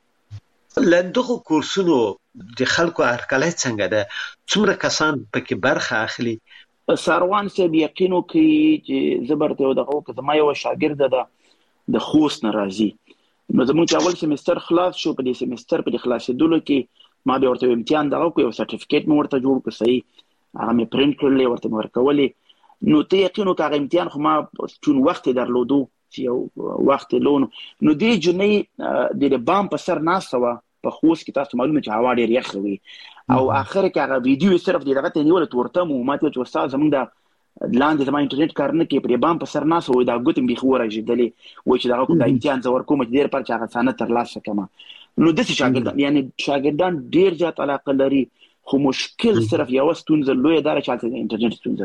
لندغه کورسونو د خلکو هرکله څنګه ده څومره کسان پکې برخه اخلي ساروان سه یقینو کې چې زبرته او دغه که زما یو شاګرد ده د خوست ناراضي نو زموږ اول سیمستر خلاص شو په دې سیمستر په خلاصېدلو کې ما به ورته امتحان دغه کو یو سرټیفیکیټ مو ورته جوړ کړی هغه مې پرینټ کړل ورته ورکولې نو ته یقینو کې هغه امتحان خو ما چون وخت درلودو چې یو وخت لون نو دې جنې د بام په سر ناسوه په خوست کې تاسو معلومه چې هوا ډېر یخ وي او اخر کې هغه ویډیو صرف دغه ته نیول تورته مو ماته چې استاد زمونږ د لاندې زما انټرنیټ کار نه کوي په بام په سر ناسوه دا ګوتم به خو راځي و چې دغه کوم د امتحان زور کوم چې ډېر پر چې هغه سنت تر لاسه کما نو د شاګردان یعنی شاګردان ډېر زیات علاقه لري خو مشکل صرف یو ستونزه لوی دار چې د انټرنیټ ستونزه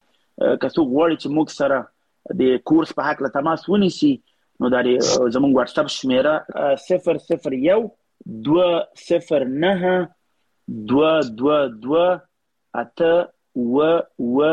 ده که څوک غواړي چې موږ سره د کورس په حق له تماس ونیسي نو دا زموږ واتس اپ شمیره صفر صفر یو دوه صفر نه دوه دوه دوه اته و و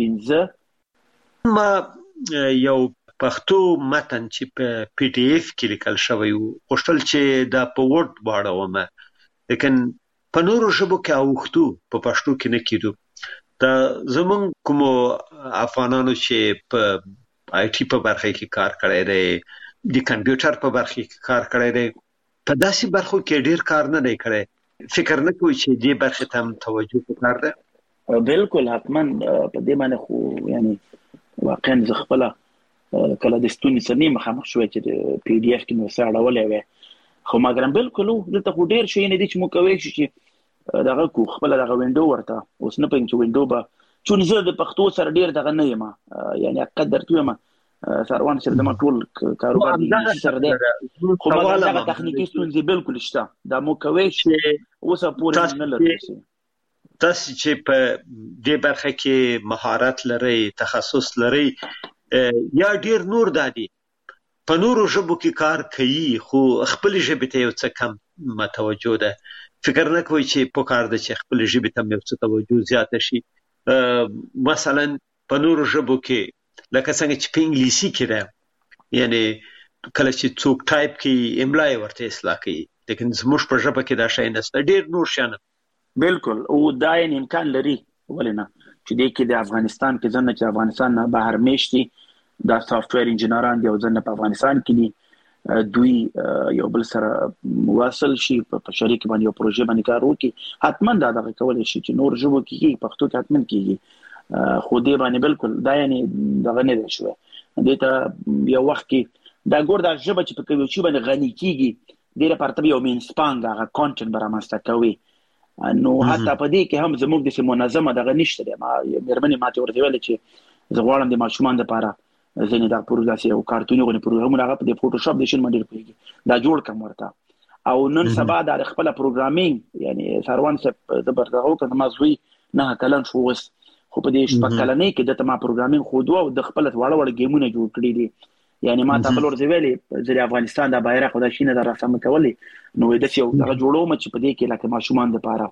پنځه ما یو پښتو متن چې په پی ډی اف کې لیکل شوی و غوښتل چې دا په ورډ واړوم لیکن په نورو ژبو کې اوښتو په پښتو کې نه کېدو دا زمونږ کوم افغانانو چې په آی ټي په برخه کې کار کړی دی د کمپیوټر په برخه کې کار کړی دی په داسې برخو کې ډیر کار نه دی کړی فکر نه کوي چې دې برخه ته هم توجه وکړي بالکل حتما په دې باندې خو یعنی واقعا زه خپل کله د ستوني سنې مخامخ شوې چې پی ډی اف کې نو ساړولې وې خو مګرم بالکل دلته خو ډیر شي نه دي چې مو کوي چې دغه کو خپل دغه وینډو ورته اوس نه پېږم چې وینډو به چون زه د پښتو سره ډیر دغه نه یم یعنی قدر ته یم سروان سره د ټول کاروبار سره ده خو مګر دغه تخنیکی ستونزې بالکل شته دا مو کوي چې اوس پورې نه لري تاسو چې په دې برخه کې مهارت لرئ تخصص لرئ یا ډیر نور دادي په نورو ژبو کې کار کوي خو خپل ژبې ته یو څه کم متوجه ده فکر نه کوي چې په کار ده چې خپل ژبې ته یو څه توجه زیات شي مثلا په نورو ژبو کې لکه څنګه چې په انګلیسي کې ده یعنی کله چې څوک ټایپ کوي املا یې ورته اصلاح کوي لیکن زموږ په ژبه کې دا شی نشته ډیر نور شانه بالکل او دا یې امکان لري ولنه چې د کې د افغانستان کې ځنه چې افغانستان نه بهر میشتي دا سافټویر انجینران دی او ځنه په افغانستان کې دوی یو بل سره واصل شي په شریک باندې یو پروژه باندې کار وکړي حتما دا دغه کول شي چې نور ژبو کې پښتو کې حتما کېږي خو دې باندې بالکل دا یعنی دغه نه دی شوی دې ته یو وخت کې دا ګور دا ژبه چې په کوم شي باندې غني کېږي ډیره پرته یو مین سپانګ هغه کانټنټ برامسته کوي نو حتی په دې کې هم زموږ د منظمه دغه نشته دی ما مېرمنې ماته ورته ویل چې زه غواړم د ماشومان لپاره ځینې دا پروژه او کارتوني غوښنه پروګرامونه هغه په دې فوټوشاپ د شین باندې پیږي دا جوړ کوم ورته او نن سبا د خپل پروګرامینګ یعنی سروان څخه د برتغو کنه ما زوی نه کلن شو وس خو په دې شپه کلنې کې د ما پروګرامینګ خو دوه د خپل وړ وړ گیمونه جوړ کړی دي یعنی ما ته بل ورته ویلي چې افغانستان د بیرغ د شینه د رسم کولې نو د څه یو دغه جوړوم چې په دې کې لکه ماشومان لپاره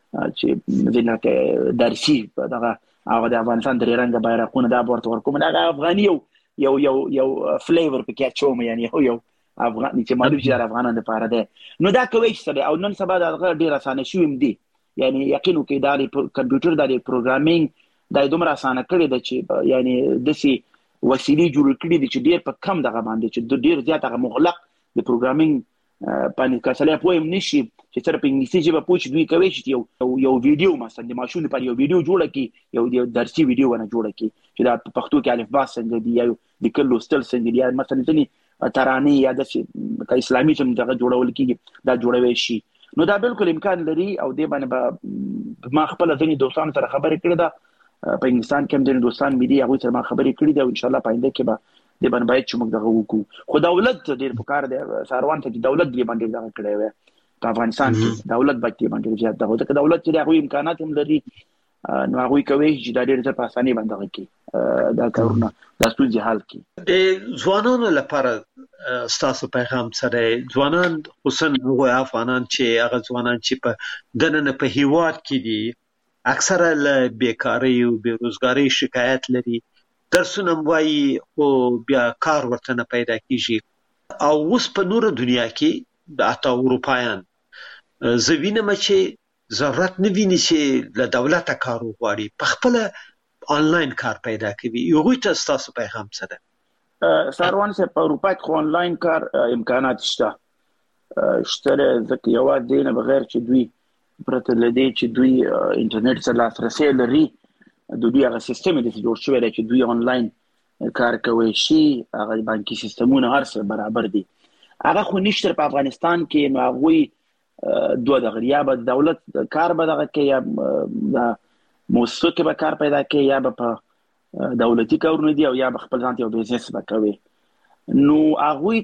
چې د لکه درسي دغه هغه د افغانستان درې رنګه بیرغونه د ورته ورکوم دا افغاني یو یو یو یو فلیور پکې چوم یعنی یو افغان چې معلوم چې افغانان لپاره ده نو دا کوي چې او نن سبا دا ډیر اسانه شوم دي یعنی یقین وکي دا کمپیوټر د پروګرامینګ د دومره اسانه کړی د چې یعنی دسي وسیلې جوړ کړې دي چې ډیر په کم دغه باندې چې ډیر زیات هغه مغلق د پروګرامینګ باندې کسلې پویم نشي چې سره په انګلیسي ژبه پوښ دوی کوي چې یو یو ویډیو مثلا د ماشوم لپاره یو ویډیو جوړ کړي یو درسي ویډیو ونه جوړ کړي چې دا په پښتو کې الف با څنګه دی یو د کلو ستل څنګه دی مثلا ځنی ترانه یا د اسلامي چې دغه جوړول کیږي دا جوړوي شي نو دا بالکل امکان لري او د باندې ما خپل ځنی دوستانو سره خبرې کړې ده په انګلستان کې هم د دوستان مې دي هغه سره ما خبرې کړې ده او ان شاء الله پاینده کې به د باندې باید چې موږ دغه وکړو خو دولت ډېر پکار دی ساروان ته دولت دی باندې دغه کړی وي په افغانستان کې دولت باندې باندې زیات دغه ته دولت چې هغه امکانات هم لري نو هغه کوي چې دا ډېر ځله په اسانۍ باندې کوي دا کارونه د ستونزې حل کوي د ځوانانو لپاره ستاسو پیغام سره ځوانان خصوصا هغه افغانان چې هغه ځوانان چې په دننه په هیواد کې دي اکثره له بیکاری او بیروزګاری شکایت لري درسونه وایي او بیا کار ورته نه پیدا کیږي او اوس په نور دنیا کې د اتا اروپایان زوینه مچ ضرورت نه ویني چې له دولت کار وغواړي په خپل آنلاین کار پیدا کوي یو ته تاسو پیغام سره ساروان سره په اروپا کې آنلاین کار امکانات شته شته ځکه یو دینه بغیر چې دوی پرته لدی چې دوی انټرنیټ سره لاسرسي لري د دوی هغه سیستم د جوړ شوی دی چې دوی آنلاین کار کوي شي هغه بانکي سیستمونه هر څه برابر دي هغه خو نشته په افغانستان کې نو هغه دوه د غریا به دولت کار به دغه کې یا موسسه کې به کار پیدا کوي یا به په دولتي کارونه دي او یا به خپل ځان یو بزنس به کوي نو هغه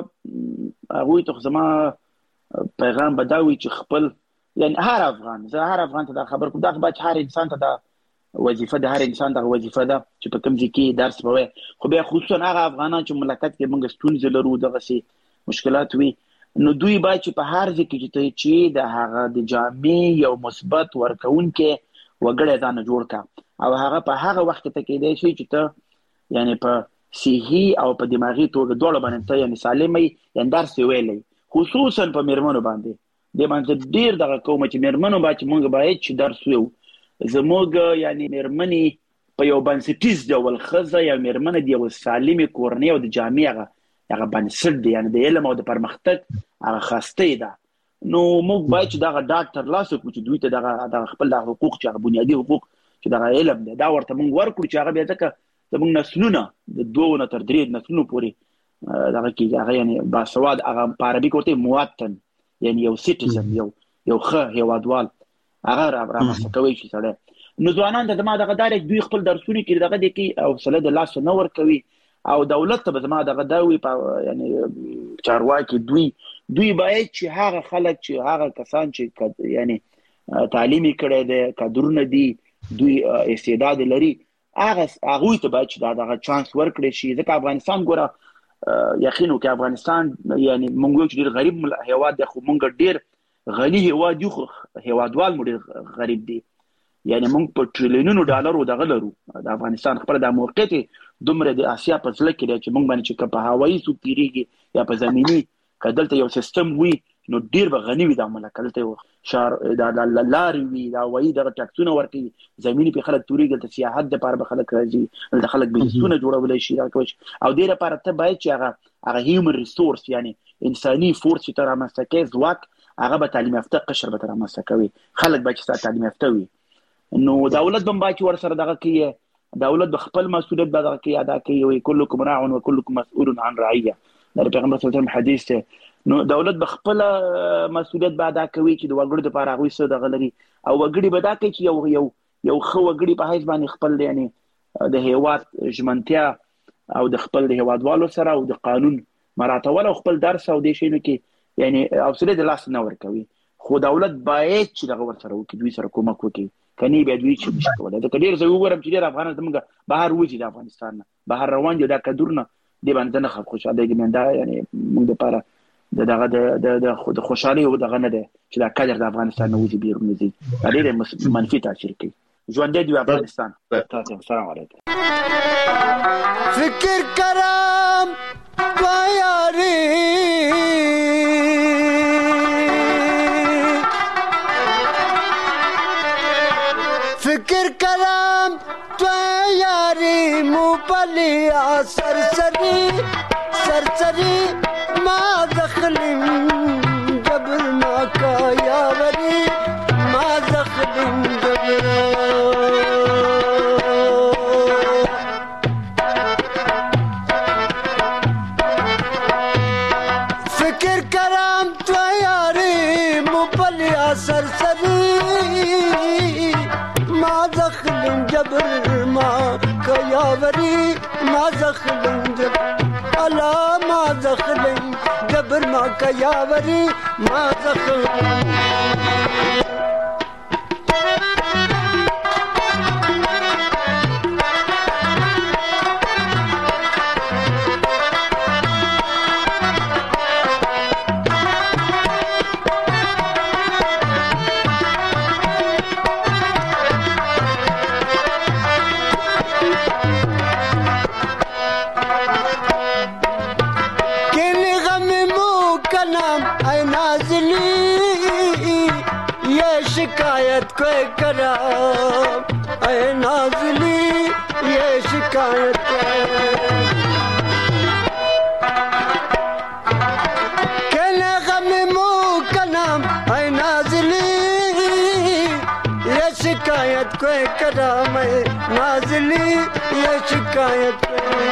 ته هغه ته زما پیغام بداوي چې خپل یعنی هر افغان زه هر افغان ته دا خبر کوم دا به هر انسان ته دا وظیفه ده هر انسان ته وظیفه ده چې په کوم ځای کې درس ووي خو بیا خصوصا هغه افغانان چې مملکت کې موږ ستونزې لرو دغه سي مشکلات وي نو دوی باید چې په هر ځای کې چې د هغه د جامع یو مثبت ورکون کې وګړی ځان جوړ کا او هغه په هغه وخت ته کې دی چې ته یعنی په صحي او په دماغي توګه ډول باندې ته یعنی سالمي یعنی درس ویلې خصوصا په میرمنو باندې د باندې ډیر دغه کوم چې میرمنو باندې موږ باید چې درس ویو زموږ یعنی میرمنې په یو بنسټیز ډول خزه یا میرمنه دی یو سالمي کورنۍ او د جامعه هغه بنسټ دی یعنی د علم او د پرمختګ هغه خسته ده نو موږ باید چې دغه ډاکټر لاسو کو چې دوی ته دغه خپل د حقوق چې بنیادی حقوق چې دا علم دی دا ورته موږ ورکړو چې هغه بیا ځکه زموږ نسلونه د دوه نه تر درې نسلونو پورې دغه کې هغه یعنی باسواد هغه په عربي کې ورته مواطن یعنی یو سټیزن یو یو ښه هیوادوال هغه رامنځته کوي چې سړی نو ځوانان ته زما دغه داري دوی خپل درسونه کې دغه دي کې او سله د لاس نه ور کوي او دولت ته زما دغه داوي یعنی چارواکي دوی دوی باید چې هغه خلک چې هغه کسان چې یعنی تعلیمي کړي دي کادرونه دي دوی استعداد لري هغه هغه ته باید چې دغه چانس ورکړي شي ځکه افغانستان ګوره یقینو کې افغانستان یعنی موږ چې ډیر غریب هیواد دی خو موږ ډیر غني هیواد یو هیوادوال موږ ډیر غریب دي یعنی موږ په ټریلیونونو ډالرو دغه لرو د افغانستان خپل د موقعیت دومره د اسیا په ځل کې چې موږ باندې چې په هوایي سو تیریږي یا په زمینی کدلته یو سیستم وي نو ډیر به غنی وي د ملک کلته یو شهر د لاري وي دا وایي د ټاکسونه ورکي زمینی په خلک توريږي د سیاحت لپاره به خلک راځي د خلک بزنسونه جوړول شي دا کوي او ډیر لپاره ته باید چې هغه هغه هیومن ریسورس یعنی انساني فورس چې تر امسته کې ځواک هغه به تعلیم یافته قشر به تر امسته کوي خلک به چې تعلیم یافته وي نو دولت بم باید ور سره دغه کوي دولت د خپل مسؤلیت به دغه کوي ادا کوي او کلکم راع و کلکم مسؤول عن رعیه د پیغمبر صلی الله علیه وسلم حدیث ته نو دولت به خپل مسؤلیت به ادا کوي چې د وګړو لپاره هغه څه دغه لري او وګړي به دا کوي چې یو یو یو خو وګړي په هیڅ باندې خپل یعنی د هیواد ژمنتیا او د خپل د هیوادوالو سره او د قانون مراتب او خپل درس او د شینو کې یعنی اوسله د لاس نه ور کوي خو دولت باید چې دغه ور سره وکړي دوی سره کومک وکړي کني به دوی چې نشي کولای د کډیر زه وګورم چې د افغانستان موږ بهر وځي د افغانستان نه بهر روان دي دا کډورنه دی باندې نه خو خوشاله دي مندا یعنی موږ لپاره د دغه د د خوشحالي او دغه نه ده چې دا کډر د افغانستان نه وځي بیرون وځي دا ډېر منفي تاثیر کوي ژوند دی افغانستان تاسو السلام علیکم فکر کرام وایاري فکر کرام تو یاری موبلیا سرسری سرسری ما دخلم جبر ما کا یاوری ما دخلم جبر فکر کرام تو یاری موبلیا سرسری ما دخلن جبر ما كياوري ما دخلن جبر ألا ما دخلن جبر ما كياوري ما دخلن शिकायत कोई करा ऐ नाज़ली ये शिकायत कहने गम मुँह का नाम ऐ नाज़ली ये शिकायत कोई करा मैं नाज़ली ये शिकायत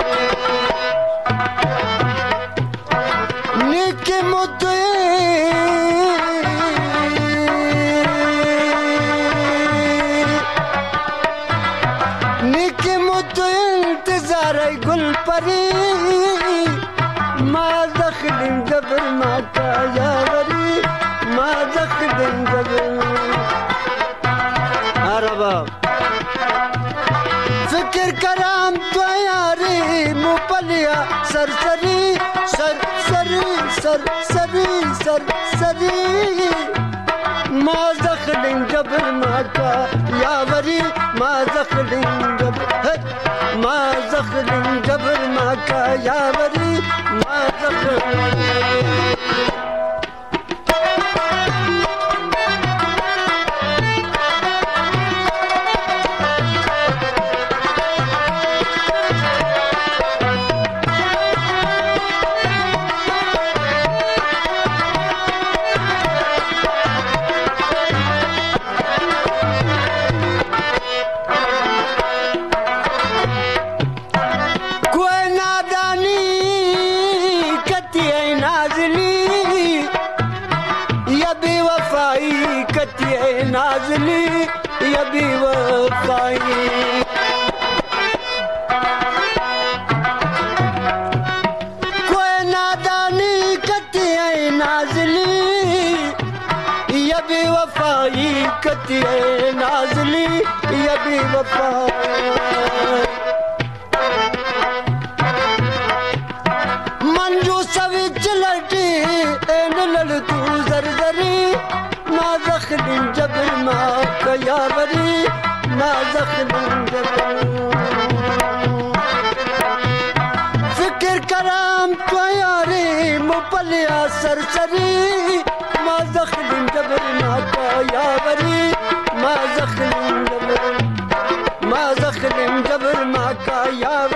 निके मुद्दे गुल परी ما دخل جبر ما كياوري ما دخل جبر عربا فکر کرام تو یاری موپلیا سرسری سرسری سرسری سرسری ما دخل جبر ما كياوري ما دخل جبر ما دخل جبر ما كياوري ما دخل कतिए नाज़ली या बेवफाई कोई नादानी कतिए नाज़ली या बेवफाई कतिए नाज़ली या बेवफाई मंजू सविच लटी एन ललतू जरजरी ना जख्म जबर मा कयावरी ना जख्म जबर फिक्र कराम तो यारी मुपलिया सरसरी मा जख्म जबर मा कयावरी मा जख्म जबर मा जख्म जबर मा कयावरी